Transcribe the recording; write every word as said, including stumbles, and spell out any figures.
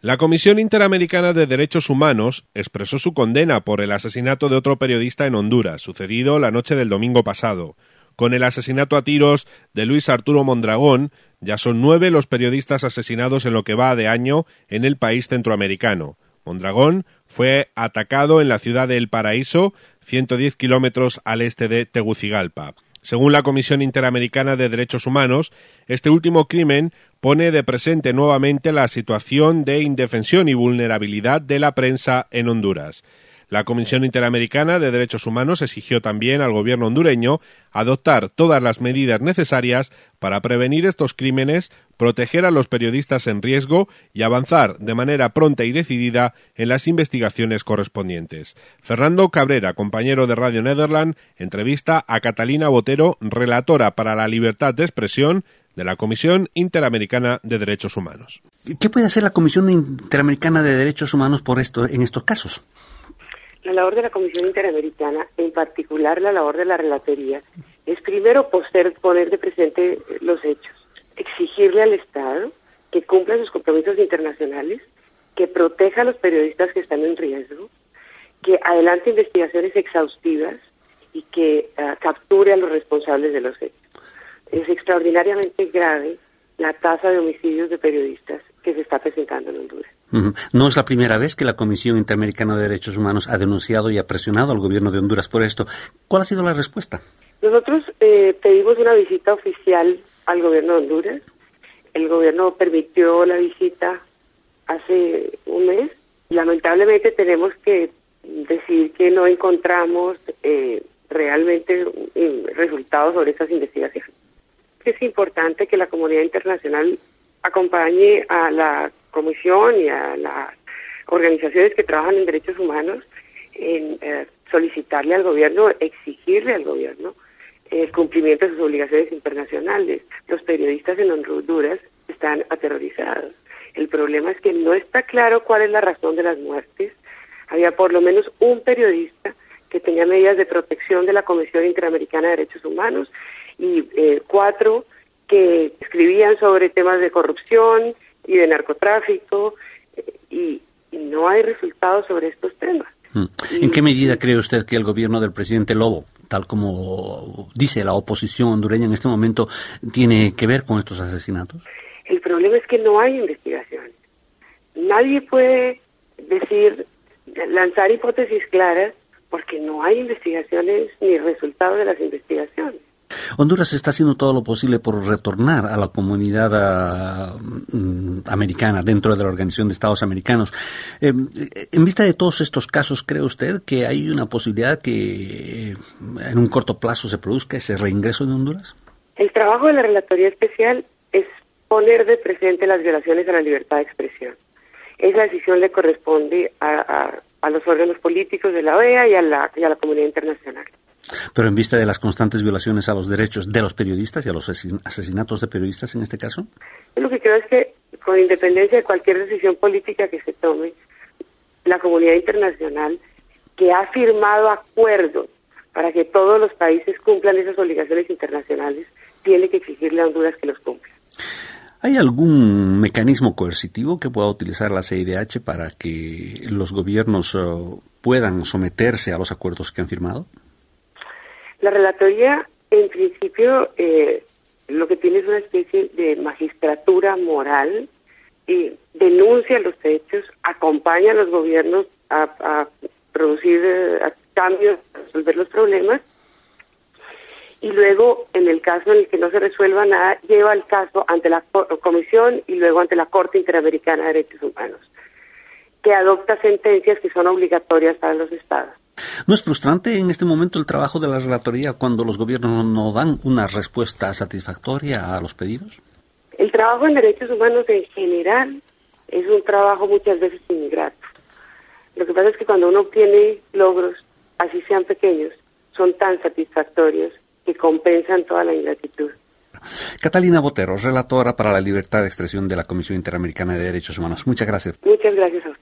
La Comisión Interamericana de Derechos Humanos expresó su condena por el asesinato de otro periodista en Honduras, sucedido la noche del domingo pasado. Con el asesinato a tiros de Luis Arturo Mondragón, ya son nueve los periodistas asesinados en lo que va de año en el país centroamericano. Mondragón fue atacado en la ciudad de El Paraíso, ciento diez kilómetros al este de Tegucigalpa. Según la Comisión Interamericana de Derechos Humanos, este último crimen pone de presente nuevamente la situación de indefensión y vulnerabilidad de la prensa en Honduras. La Comisión Interamericana de Derechos Humanos exigió también al gobierno hondureño adoptar todas las medidas necesarias para prevenir estos crímenes, proteger a los periodistas en riesgo y avanzar de manera pronta y decidida en las investigaciones correspondientes. Fernando Cabrera, compañero de Radio Nederland, entrevista a Catalina Botero, relatora para la libertad de expresión de la Comisión Interamericana de Derechos Humanos. ¿Qué puede hacer la Comisión Interamericana de Derechos Humanos por esto en estos casos? La labor de la Comisión Interamericana, en particular la labor de la relatoría, es primero poster, poner de presente los hechos, exigirle al Estado que cumpla sus compromisos internacionales, que proteja a los periodistas que están en riesgo, que adelante investigaciones exhaustivas y que uh, capture a los responsables de los hechos. Es extraordinariamente grave la tasa de homicidios de periodistas que se está presentando en Honduras. Uh-huh. No es la primera vez que la Comisión Interamericana de Derechos Humanos ha denunciado y ha presionado al gobierno de Honduras por esto. ¿Cuál ha sido la respuesta? Nosotros eh, pedimos una visita oficial al gobierno de Honduras. El gobierno permitió la visita hace un mes. Lamentablemente tenemos que decir que no encontramos eh, realmente eh, resultados sobre estas investigaciones. Es importante que la comunidad internacional acompañe a la Comisión y a las organizaciones que trabajan en derechos humanos en eh, solicitarle al gobierno, exigirle al gobierno el cumplimiento de sus obligaciones internacionales. Los periodistas en Honduras están aterrorizados. El problema es que no está claro cuál es la razón de las muertes. Había por lo menos un periodista que tenía medidas de protección de la Comisión Interamericana de Derechos Humanos y eh, cuatro que escribían sobre temas de corrupción y de narcotráfico eh, y, y no hay resultados sobre estos temas. ¿En qué medida cree usted que el gobierno del presidente Lobo, tal como dice la oposición hondureña en este momento, tiene que ver con estos asesinatos? El problema es que no hay investigaciones. Nadie puede decir, lanzar hipótesis claras porque no hay investigaciones ni resultados de las investigaciones. Honduras está haciendo todo lo posible por retornar a la comunidad uh, americana dentro de la Organización de Estados Americanos. Eh, en vista de todos estos casos, ¿cree usted que hay una posibilidad que en un corto plazo se produzca ese reingreso de Honduras? El trabajo de la Relatoría Especial es poner de presente las violaciones a la libertad de expresión. Esa decisión le corresponde a, a, a los órganos políticos de la O E A y a la, y a la comunidad internacional. Pero en vista de las constantes violaciones a los derechos de los periodistas y a los asesinatos de periodistas en este caso. Yo lo que creo es que, con independencia de cualquier decisión política que se tome, la comunidad internacional, que ha firmado acuerdos para que todos los países cumplan esas obligaciones internacionales, tiene que exigirle a Honduras que los cumpla. ¿Hay algún mecanismo coercitivo que pueda utilizar la C I D H para que los gobiernos uh, puedan someterse a los acuerdos que han firmado? La relatoría, en principio, eh, lo que tiene es una especie de magistratura moral y denuncia los hechos, acompaña a los gobiernos a, a producir eh, a cambios, a resolver los problemas, y luego, en el caso en el que no se resuelva nada, lleva el caso ante la Comisión y luego ante la Corte Interamericana de Derechos Humanos, que adopta sentencias que son obligatorias para los estados. ¿No es frustrante en este momento el trabajo de la relatoría cuando los gobiernos no dan una respuesta satisfactoria a los pedidos? El trabajo en derechos humanos en general es un trabajo muchas veces ingrato. Lo que pasa es que cuando uno obtiene logros, así sean pequeños, son tan satisfactorios que compensan toda la ingratitud. Catalina Botero, relatora para la libertad de expresión de la Comisión Interamericana de Derechos Humanos. Muchas gracias. Muchas gracias a usted.